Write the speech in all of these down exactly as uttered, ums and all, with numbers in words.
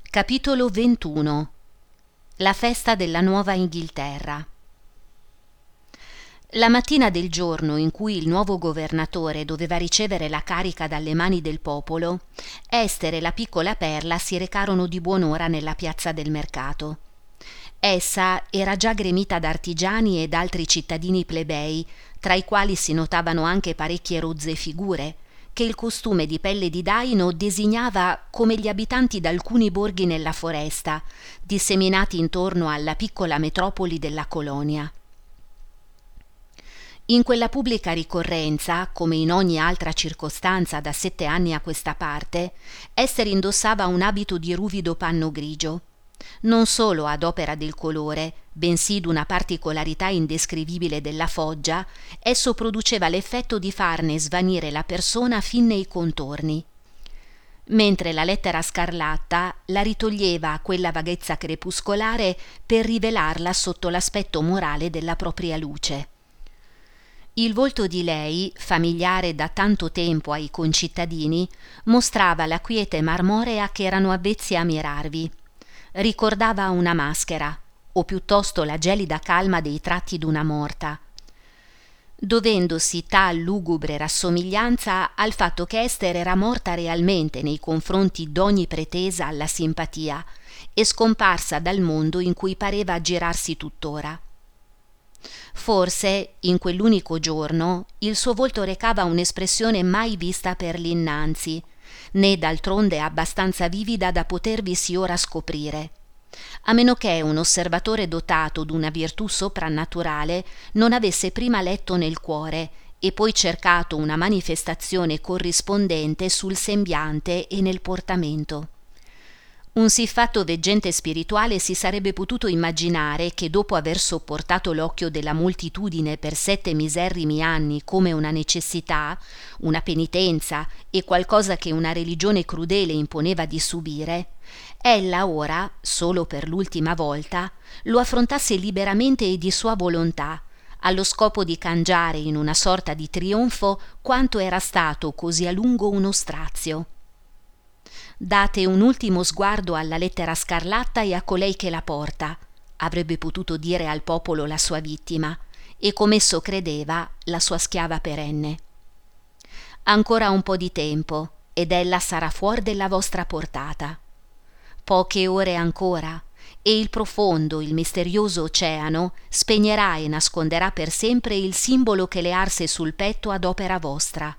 Capitolo ventuno. La festa della Nuova Inghilterra. La mattina del giorno in cui il nuovo governatore doveva ricevere la carica dalle mani del popolo, Ester e la piccola Perla si recarono di buon'ora nella piazza del mercato. Essa era già gremita d'artigiani e d'altri cittadini plebei, tra i quali si notavano anche parecchie rozze figure, che il costume di pelle di daino designava come gli abitanti d'alcuni borghi nella foresta, disseminati intorno alla piccola metropoli della colonia. In quella pubblica ricorrenza, come in ogni altra circostanza da sette anni a questa parte, Ester indossava un abito di ruvido panno grigio. Non solo ad opera del colore, bensì d'una particolarità indescrivibile della foggia, esso produceva l'effetto di farne svanire la persona fin nei contorni, mentre la lettera scarlatta la ritoglieva a quella vaghezza crepuscolare per rivelarla sotto l'aspetto morale della propria luce. Il volto di lei, familiare da tanto tempo ai concittadini, mostrava la quiete marmorea che erano avvezzi a mirarvi. Ricordava una maschera, o piuttosto la gelida calma dei tratti d'una morta, dovendosi tal lugubre rassomiglianza al fatto che Ester era morta realmente nei confronti d'ogni pretesa alla simpatia e scomparsa dal mondo in cui pareva aggirarsi tuttora. Forse, in quell'unico giorno, il suo volto recava un'espressione mai vista per l'innanzi, né d'altronde abbastanza vivida da potervisi ora scoprire, a meno che un osservatore dotato d'una virtù soprannaturale non avesse prima letto nel cuore e poi cercato una manifestazione corrispondente sul sembiante e nel portamento. Un siffatto veggente spirituale si sarebbe potuto immaginare che dopo aver sopportato l'occhio della moltitudine per sette miserrimi anni come una necessità, una penitenza e qualcosa che una religione crudele imponeva di subire, ella ora, solo per l'ultima volta, lo affrontasse liberamente e di sua volontà, allo scopo di cangiare in una sorta di trionfo quanto era stato così a lungo uno strazio. Date un ultimo sguardo alla lettera scarlatta e a colei che la porta, avrebbe potuto dire al popolo la sua vittima, e com'esso credeva, la sua schiava perenne. Ancora un po' di tempo, ed ella sarà fuor della vostra portata. Poche ore ancora, e il profondo, il misterioso oceano spegnerà e nasconderà per sempre il simbolo che le arse sul petto ad opera vostra.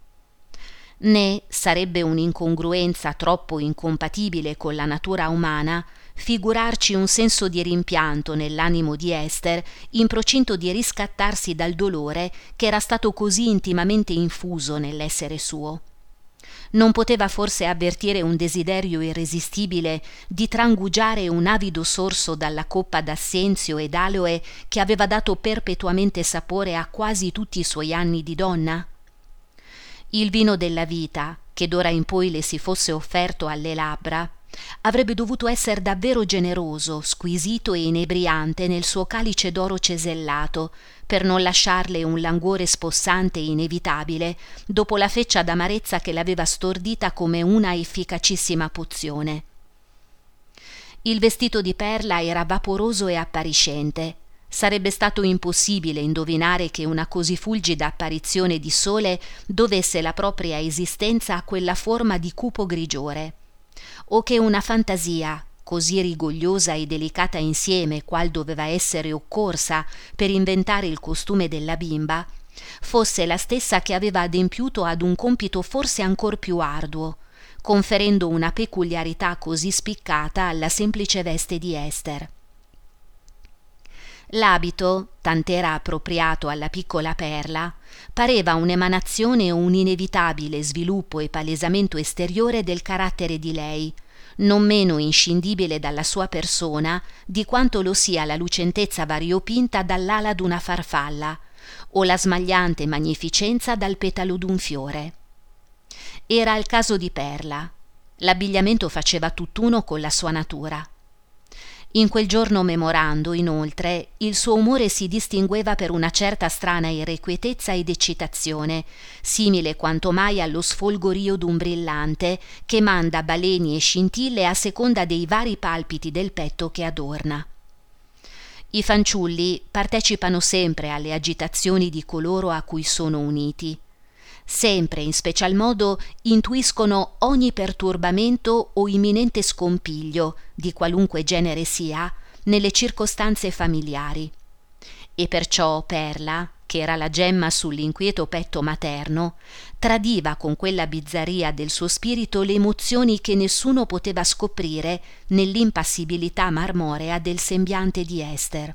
Né sarebbe un'incongruenza troppo incompatibile con la natura umana figurarci un senso di rimpianto nell'animo di Ester in procinto di riscattarsi dal dolore che era stato così intimamente infuso nell'essere suo. Non poteva forse avvertire un desiderio irresistibile di trangugiare un avido sorso dalla coppa d'assenzio ed aloe che aveva dato perpetuamente sapore a quasi tutti i suoi anni di donna? Il vino della vita, che d'ora in poi le si fosse offerto alle labbra, avrebbe dovuto essere davvero generoso, squisito e inebriante nel suo calice d'oro cesellato, per non lasciarle un languore spossante e inevitabile dopo la feccia d'amarezza che l'aveva stordita come una efficacissima pozione. Il vestito di Perla era vaporoso e appariscente. Sarebbe stato impossibile indovinare che una così fulgida apparizione di sole dovesse la propria esistenza a quella forma di cupo grigiore, o che una fantasia, così rigogliosa e delicata insieme qual doveva essere occorsa per inventare il costume della bimba, fosse la stessa che aveva adempiuto ad un compito forse ancor più arduo, conferendo una peculiarità così spiccata alla semplice veste di Ester. L'abito, tant'era appropriato alla piccola Perla, pareva un'emanazione o un inevitabile sviluppo e palesamento esteriore del carattere di lei, non meno inscindibile dalla sua persona di quanto lo sia la lucentezza variopinta dall'ala d'una farfalla o la smagliante magnificenza dal petalo d'un fiore. Era il caso di Perla. L'abbigliamento faceva tutt'uno con la sua natura. In quel giorno memorando, inoltre, il suo umore si distingueva per una certa strana irrequietezza ed eccitazione, simile quanto mai allo sfolgorio d'un brillante che manda baleni e scintille a seconda dei vari palpiti del petto che adorna. I fanciulli partecipano sempre alle agitazioni di coloro a cui sono uniti. Sempre, in special modo, intuiscono ogni perturbamento o imminente scompiglio, di qualunque genere sia, nelle circostanze familiari. E perciò Perla, che era la gemma sull'inquieto petto materno, tradiva con quella bizzarria del suo spirito le emozioni che nessuno poteva scoprire nell'impassibilità marmorea del sembiante di Ester.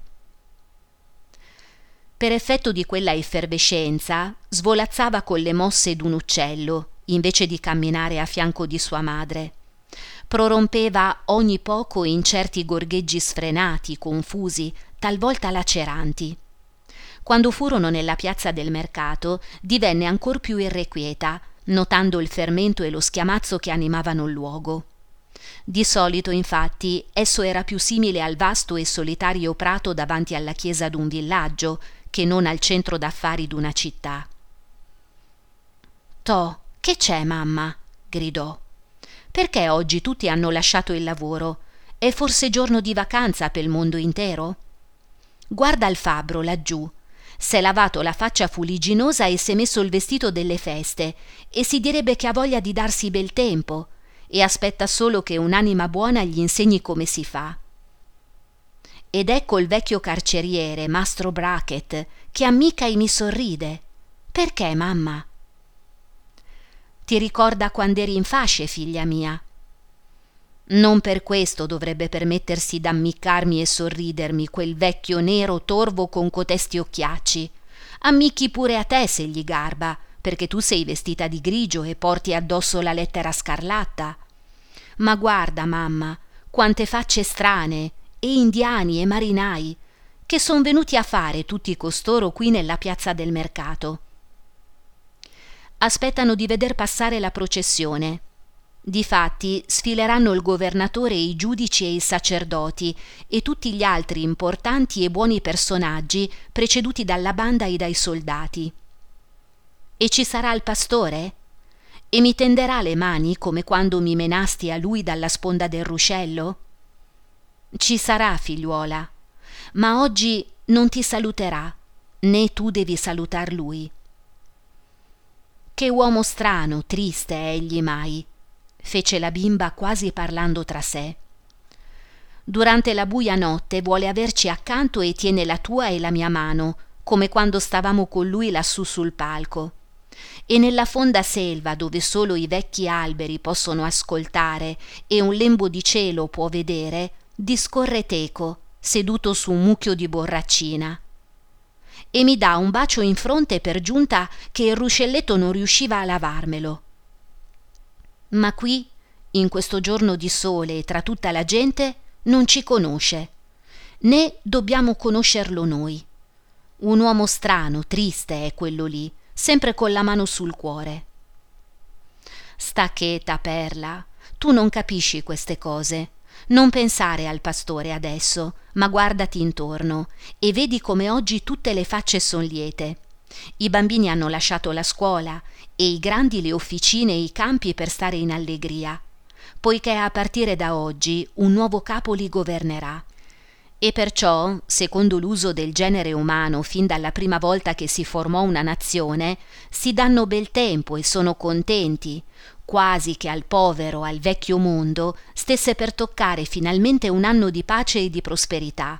Per effetto di quella effervescenza, svolazzava con le mosse d'un uccello, invece di camminare a fianco di sua madre. Prorompeva ogni poco in certi gorgheggi sfrenati, confusi, talvolta laceranti. Quando furono nella piazza del mercato, divenne ancor più irrequieta, notando il fermento e lo schiamazzo che animavano il luogo. Di solito, infatti, esso era più simile al vasto e solitario prato davanti alla chiesa d'un villaggio, che non al centro d'affari d'una città. «Toh, che c'è, mamma?» gridò. «Perché oggi tutti hanno lasciato il lavoro? È forse giorno di vacanza pel mondo intero? Guarda il fabbro laggiù. S'è lavato la faccia fuligginosa e s'è messo il vestito delle feste e si direbbe che ha voglia di darsi bel tempo e aspetta solo che un'anima buona gli insegni come si fa. Ed ecco il vecchio carceriere, Mastro Brackett, che ammica e mi sorride. Perché, mamma?» «Ti ricorda quand'eri in fasce, figlia mia?» «Non per questo dovrebbe permettersi d'ammiccarmi e sorridermi quel vecchio nero torvo con cotesti occhiacci. Ammicchi pure a te se gli garba, perché tu sei vestita di grigio e porti addosso la lettera scarlatta. Ma guarda, mamma, quante facce strane, e indiani e marinai, che son venuti a fare tutti costoro qui nella piazza del mercato. Aspettano di veder passare la processione. Difatti sfileranno il governatore e i giudici e i sacerdoti e tutti gli altri importanti e buoni personaggi preceduti dalla banda e dai soldati. E ci sarà il pastore? E mi tenderà le mani come quando mi menasti a lui dalla sponda del ruscello? Ci sarà, figliuola, ma oggi non ti saluterà, né tu devi salutar lui. Che uomo strano, triste è egli mai, fece la bimba quasi parlando tra sé. Durante la buia notte vuole averci accanto e tiene la tua e la mia mano, come quando stavamo con lui lassù sul palco. E nella fonda selva, dove solo i vecchi alberi possono ascoltare e un lembo di cielo può vedere, discorre teco, seduto su un mucchio di borraccina. E mi dà un bacio in fronte per giunta che il ruscelletto non riusciva a lavarmelo. Ma qui, in questo giorno di sole e tra tutta la gente, non ci conosce, né dobbiamo conoscerlo noi. Un uomo strano, triste è quello lì, sempre con la mano sul cuore. Sta cheta, Perla, tu non capisci queste cose. Non pensare al pastore adesso, ma guardati intorno e vedi come oggi tutte le facce son liete. I bambini hanno lasciato la scuola e i grandi le officine e i campi per stare in allegria, poiché a partire da oggi un nuovo capo li governerà. E perciò, secondo l'uso del genere umano fin dalla prima volta che si formò una nazione, si danno bel tempo e sono contenti, quasi che al povero, al vecchio mondo, stesse per toccare finalmente un anno di pace e di prosperità.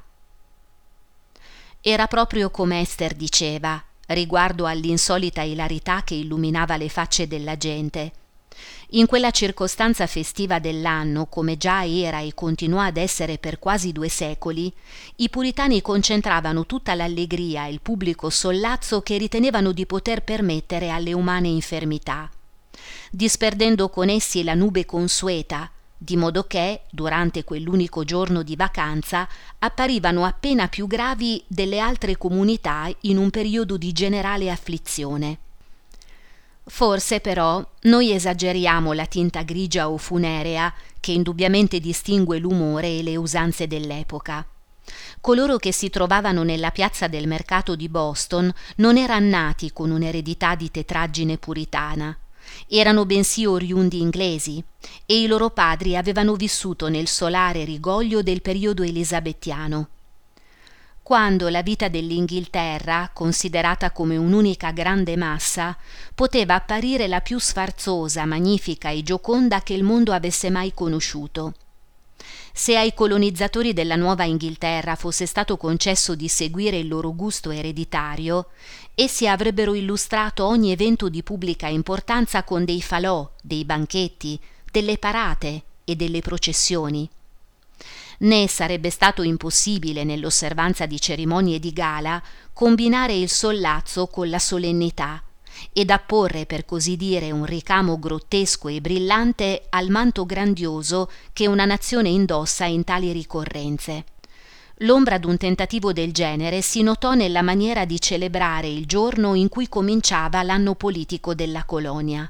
Era proprio come Ester diceva, riguardo all'insolita ilarità che illuminava le facce della gente. In quella circostanza festiva dell'anno, come già era e continuò ad essere per quasi due secoli, i puritani concentravano tutta l'allegria e il pubblico sollazzo che ritenevano di poter permettere alle umane infermità, disperdendo con essi la nube consueta, di modo che, durante quell'unico giorno di vacanza, apparivano appena più gravi delle altre comunità in un periodo di generale afflizione. Forse però noi esageriamo la tinta grigia o funerea che indubbiamente distingue l'umore e le usanze dell'epoca. Coloro che si trovavano nella piazza del mercato di Boston non eran nati con un'eredità di tetraggine puritana. Erano bensì oriundi inglesi e i loro padri avevano vissuto nel solare rigoglio del periodo elisabettiano. Quando la vita dell'Inghilterra, considerata come un'unica grande massa, poteva apparire la più sfarzosa, magnifica e gioconda che il mondo avesse mai conosciuto. Se ai colonizzatori della Nuova Inghilterra fosse stato concesso di seguire il loro gusto ereditario, essi avrebbero illustrato ogni evento di pubblica importanza con dei falò, dei banchetti, delle parate e delle processioni. Né sarebbe stato impossibile, nell'osservanza di cerimonie di gala, combinare il sollazzo con la solennità ed apporre, per così dire, un ricamo grottesco e brillante al manto grandioso che una nazione indossa in tali ricorrenze. L'ombra d'un tentativo del genere si notò nella maniera di celebrare il giorno in cui cominciava l'anno politico della colonia.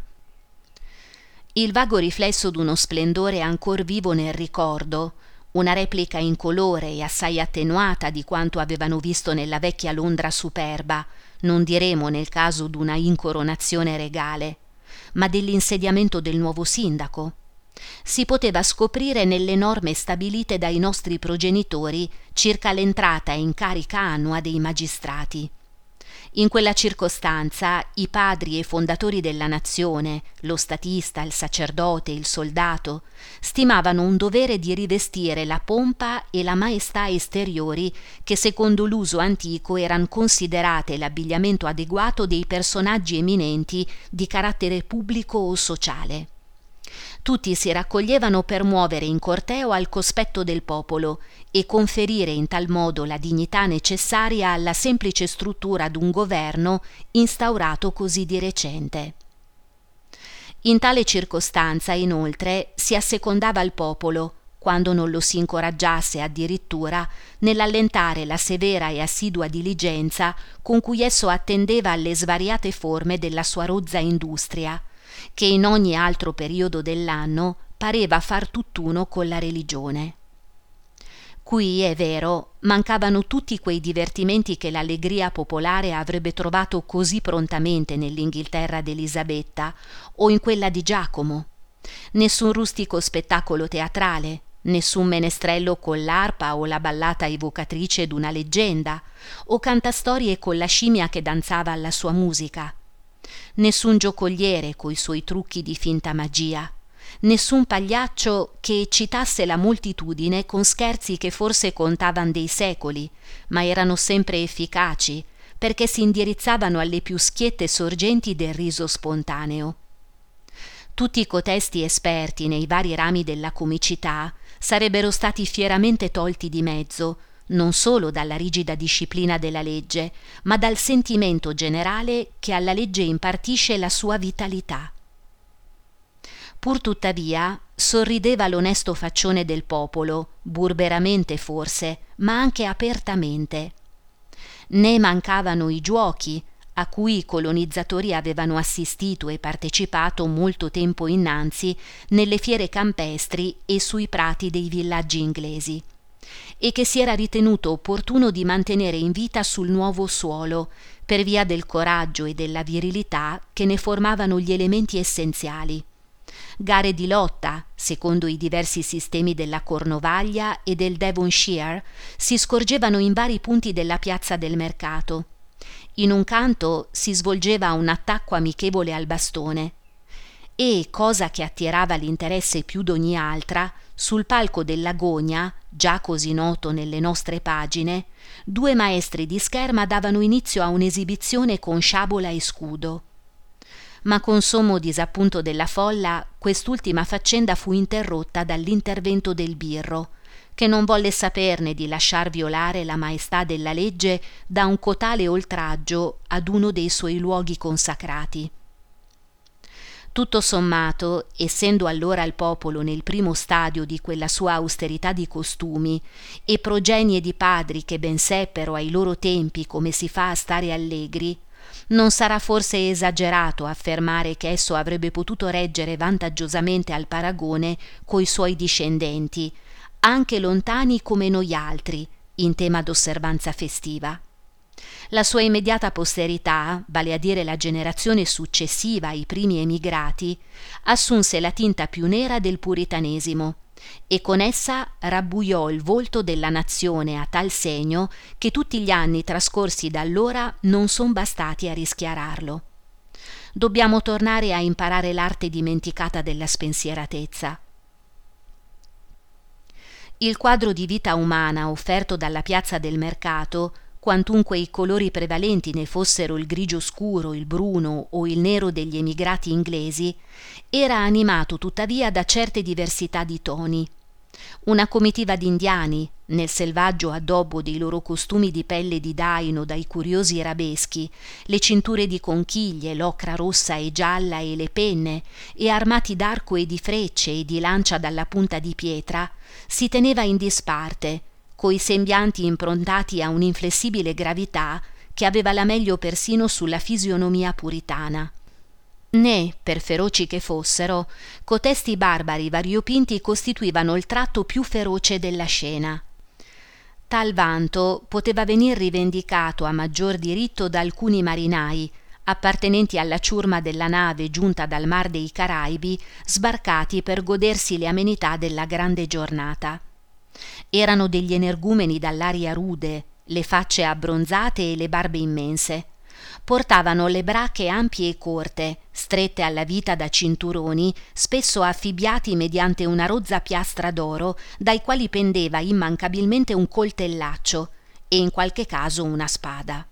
Il vago riflesso d'uno splendore ancor vivo nel ricordo, una replica incolore e assai attenuata di quanto avevano visto nella vecchia Londra superba, non diremo nel caso d'una incoronazione regale, ma dell'insediamento del nuovo sindaco, si poteva scoprire nelle norme stabilite dai nostri progenitori circa l'entrata in carica annua dei magistrati. In quella circostanza i padri e fondatori della nazione, lo statista, il sacerdote, il soldato, stimavano un dovere di rivestire la pompa e la maestà esteriori che secondo l'uso antico eran considerate l'abbigliamento adeguato dei personaggi eminenti di carattere pubblico o sociale. Tutti si raccoglievano per muovere in corteo al cospetto del popolo e conferire in tal modo la dignità necessaria alla semplice struttura d'un governo instaurato così di recente. In tale circostanza, inoltre, si assecondava il popolo, quando non lo si incoraggiasse addirittura nell'allentare la severa e assidua diligenza con cui esso attendeva alle svariate forme della sua rozza industria, che in ogni altro periodo dell'anno pareva far tutt'uno con la religione. Qui, è vero, mancavano tutti quei divertimenti che l'allegria popolare avrebbe trovato così prontamente nell'Inghilterra d'Elisabetta o in quella di Giacomo. Nessun rustico spettacolo teatrale, nessun menestrello con l'arpa o la ballata evocatrice d'una leggenda, o cantastorie con la scimmia che danzava alla sua musica. Nessun giocoliere coi suoi trucchi di finta magia, nessun pagliaccio che eccitasse la moltitudine con scherzi che forse contavan dei secoli, ma erano sempre efficaci, perché si indirizzavano alle più schiette sorgenti del riso spontaneo. Tutti cotesti esperti nei vari rami della comicità sarebbero stati fieramente tolti di mezzo, non solo dalla rigida disciplina della legge, ma dal sentimento generale che alla legge impartisce la sua vitalità. Pur tuttavia sorrideva l'onesto faccione del popolo, burberamente forse, ma anche apertamente. Né mancavano i giuochi, a cui i colonizzatori avevano assistito e partecipato molto tempo innanzi nelle fiere campestri e sui prati dei villaggi inglesi, e che si era ritenuto opportuno di mantenere in vita sul nuovo suolo, per via del coraggio e della virilità che ne formavano gli elementi essenziali. Gare di lotta, secondo i diversi sistemi della Cornovaglia e del Devonshire, si scorgevano in vari punti della piazza del mercato. In un canto si svolgeva un attacco amichevole al bastone e, cosa che attirava l'interesse più d'ogni altra, sul palco dell'Agonia, già così noto nelle nostre pagine, due maestri di scherma davano inizio a un'esibizione con sciabola e scudo. Ma con sommo disappunto della folla, quest'ultima faccenda fu interrotta dall'intervento del birro, che non volle saperne di lasciar violare la maestà della legge da un cotale oltraggio ad uno dei suoi luoghi consacrati. Tutto sommato, essendo allora il popolo nel primo stadio di quella sua austerità di costumi e progenie di padri che ben seppero ai loro tempi come si fa a stare allegri, non sarà forse esagerato affermare che esso avrebbe potuto reggere vantaggiosamente al paragone coi suoi discendenti, anche lontani come noi altri, in tema d'osservanza festiva. La sua immediata posterità, vale a dire la generazione successiva ai primi emigrati, assunse la tinta più nera del puritanesimo e con essa rabbuiò il volto della nazione a tal segno che tutti gli anni trascorsi da allora non son bastati a rischiararlo. Dobbiamo tornare a imparare l'arte dimenticata della spensieratezza. Il quadro di vita umana offerto dalla piazza del mercato, quantunque i colori prevalenti ne fossero il grigio scuro, il bruno o il nero degli emigrati inglesi, era animato tuttavia da certe diversità di toni. Una comitiva d'indiani, nel selvaggio addobbo dei loro costumi di pelle di daino dai curiosi arabeschi, le cinture di conchiglie, l'ocra rossa e gialla e le penne, e armati d'arco e di frecce e di lancia dalla punta di pietra, si teneva in disparte, coi sembianti improntati a un'inflessibile gravità che aveva la meglio persino sulla fisionomia puritana. Né, per feroci che fossero, cotesti barbari variopinti costituivano il tratto più feroce della scena. Tal vanto poteva venir rivendicato a maggior diritto da alcuni marinai, appartenenti alla ciurma della nave giunta dal Mar dei Caraibi, sbarcati per godersi le amenità della grande giornata. Erano degli energumeni dall'aria rude, le facce abbronzate e le barbe immense. Portavano le bracche ampie e corte, strette alla vita da cinturoni, spesso affibbiati mediante una rozza piastra d'oro, dai quali pendeva immancabilmente un coltellaccio e in qualche caso una spada.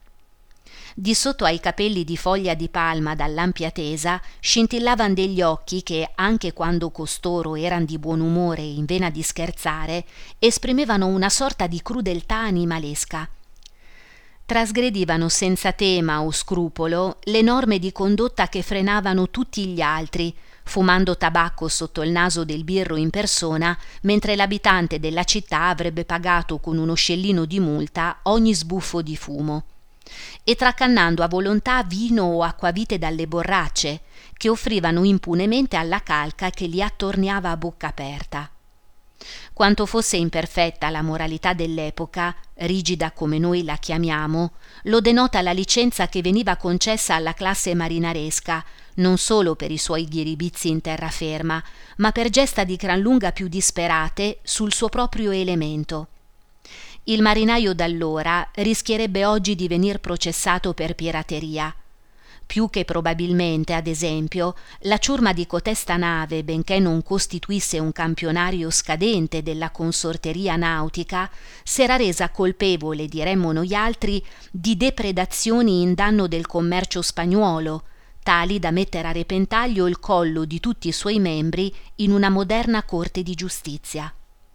Di sotto ai capelli di foglia di palma dall'ampia tesa scintillavan degli occhi che, anche quando costoro eran di buon umore e in vena di scherzare, esprimevano una sorta di crudeltà animalesca. Trasgredivano senza tema o scrupolo le norme di condotta che frenavano tutti gli altri, fumando tabacco sotto il naso del birro in persona, mentre l'abitante della città avrebbe pagato con uno scellino di multa ogni sbuffo di fumo, e tracannando a volontà vino o acquavite dalle borracce, che offrivano impunemente alla calca che li attorniava a bocca aperta. Quanto fosse imperfetta la moralità dell'epoca, rigida come noi la chiamiamo, lo denota la licenza che veniva concessa alla classe marinaresca, non solo per i suoi ghiribizzi in terraferma, ma per gesta di gran lunga più disperate sul suo proprio elemento. Il marinaio d'allora rischierebbe oggi di venir processato per pirateria. Più che probabilmente, ad esempio, la ciurma di cotesta nave, benché non costituisse un campionario scadente della consorteria nautica, s'era resa colpevole, diremmo noi altri, di depredazioni in danno del commercio spagnuolo, tali da mettere a repentaglio il collo di tutti i suoi membri in una moderna corte di giustizia.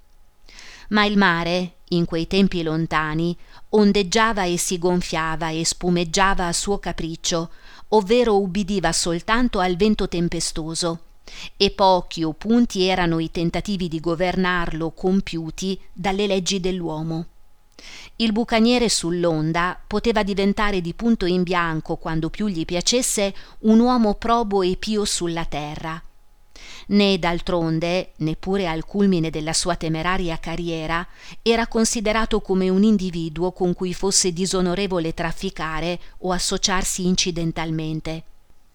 Ma il mare, in quei tempi lontani, ondeggiava e si gonfiava e spumeggiava a suo capriccio, ovvero ubbidiva soltanto al vento tempestoso, e pochi o punti erano i tentativi di governarlo compiuti dalle leggi dell'uomo. Il bucaniere sull'onda poteva diventare di punto in bianco, quando più gli piacesse, un uomo probo e pio sulla terra. Né d'altronde, neppure al culmine della sua temeraria carriera, era considerato come un individuo con cui fosse disonorevole trafficare o associarsi incidentalmente.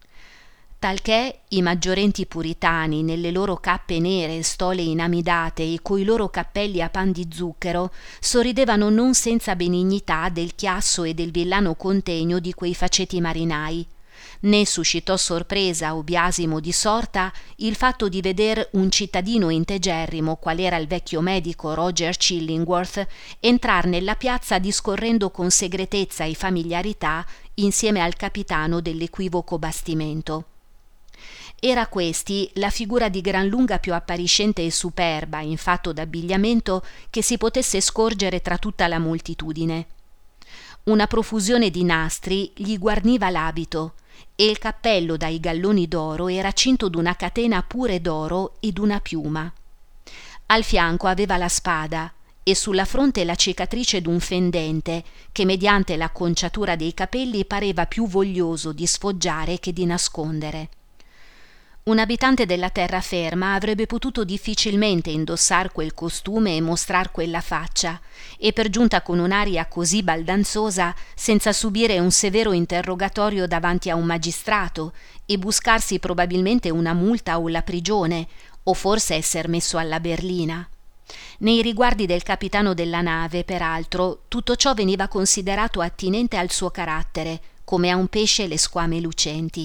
Talché i maggiorenti puritani, nelle loro cappe nere e stole inamidate e coi loro cappelli a pan di zucchero, sorridevano non senza benignità del chiasso e del villano contegno di quei faceti marinai, né suscitò sorpresa o biasimo di sorta il fatto di veder un cittadino integerrimo, qual era il vecchio medico Roger Chillingworth, entrar nella piazza discorrendo con segretezza e familiarità insieme al capitano dell'equivoco bastimento. Era questi la figura di gran lunga più appariscente e superba in fatto d'abbigliamento che si potesse scorgere tra tutta la moltitudine. Una profusione di nastri gli guarniva l'abito, e il cappello dai galloni d'oro era cinto d'una catena pure d'oro e d'una piuma. Al fianco aveva la spada, e sulla fronte la cicatrice d'un fendente che mediante l'acconciatura dei capelli pareva più voglioso di sfoggiare che di nascondere. Un abitante della terraferma avrebbe potuto difficilmente indossar quel costume e mostrar quella faccia, e per giunta con un'aria così baldanzosa, senza subire un severo interrogatorio davanti a un magistrato e buscarsi probabilmente una multa o la prigione, o forse esser messo alla berlina. Nei riguardi del capitano della nave, peraltro, tutto ciò veniva considerato attinente al suo carattere, come a un pesce le squame lucenti.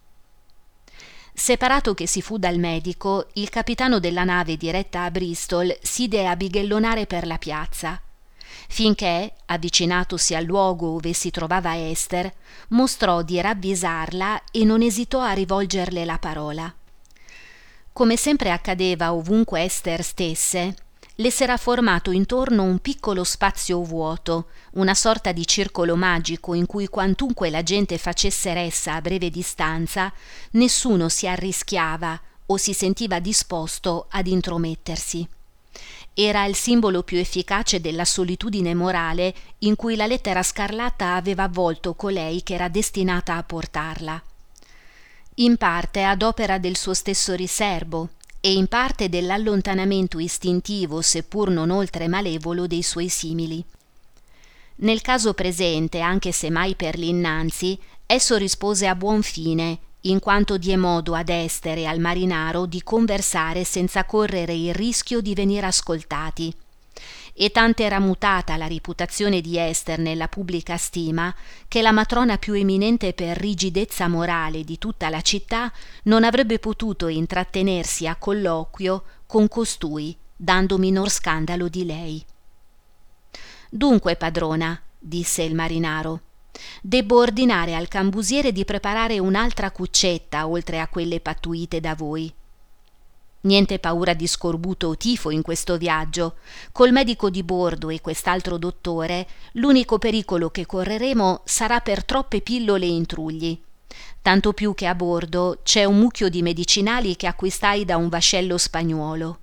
Separato che si fu dal medico, il capitano della nave diretta a Bristol si diede a bighellonare per la piazza, finché, avvicinatosi al luogo ove si trovava Ester, mostrò di ravvisarla e non esitò a rivolgerle la parola. Come sempre accadeva ovunque Ester stesse, le s'era formato intorno un piccolo spazio vuoto, una sorta di circolo magico in cui quantunque la gente facesse ressa a breve distanza, nessuno si arrischiava o si sentiva disposto ad intromettersi. Era il simbolo più efficace della solitudine morale in cui la lettera scarlatta aveva avvolto colei che era destinata a portarla. In parte ad opera del suo stesso riserbo, e in parte dell'allontanamento istintivo, seppur non oltre malevolo, dei suoi simili. Nel caso presente, anche se mai per l'innanzi, esso rispose a buon fine, in quanto diè modo ad Ester e al marinaro di conversare senza correre il rischio di venire ascoltati. E tanta era mutata la reputazione di Ester nella pubblica stima che la matrona più eminente per rigidezza morale di tutta la città non avrebbe potuto intrattenersi a colloquio con costui, dando minor scandalo di lei. «Dunque, padrona», disse il marinaro, «debbo ordinare al cambusiere di preparare un'altra cuccetta oltre a quelle pattuite da voi. Niente paura di scorbuto o tifo in questo viaggio. Col medico di bordo e quest'altro dottore, l'unico pericolo che correremo sarà per troppe pillole e intrugli. Tanto più che a bordo c'è un mucchio di medicinali che acquistai da un vascello spagnuolo».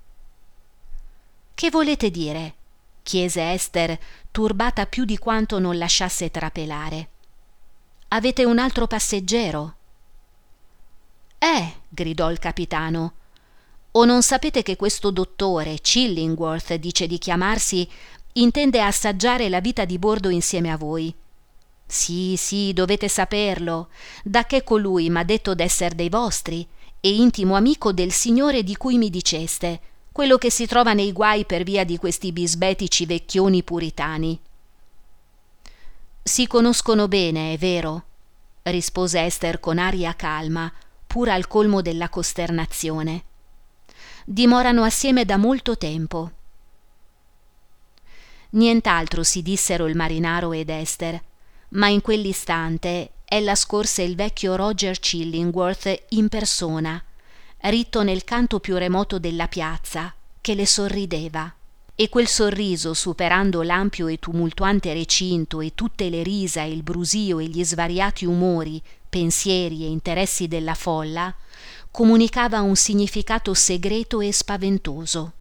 «Che volete dire?» chiese Ester, turbata più di quanto non lasciasse trapelare. «Avete un altro passeggero?» «Eh!» gridò il capitano. «O non sapete che questo dottore, Chillingworth dice di chiamarsi, intende assaggiare la vita di bordo insieme a voi? Sì, sì, dovete saperlo, dacché colui m'ha detto d'esser dei vostri e intimo amico del signore di cui mi diceste, quello che si trova nei guai per via di questi bisbetici vecchioni puritani». «Si conoscono bene, è vero», rispose Ester con aria calma, pur al colmo della costernazione. «Dimorano assieme da molto tempo». Nient'altro si dissero il marinaro ed Ester, ma in quell'istante ella scorse il vecchio Roger Chillingworth in persona, ritto nel canto più remoto della piazza, che le sorrideva. E quel sorriso, superando l'ampio e tumultuante recinto e tutte le risa e il brusio e gli svariati umori, pensieri e interessi della folla, comunicava un significato segreto e spaventoso.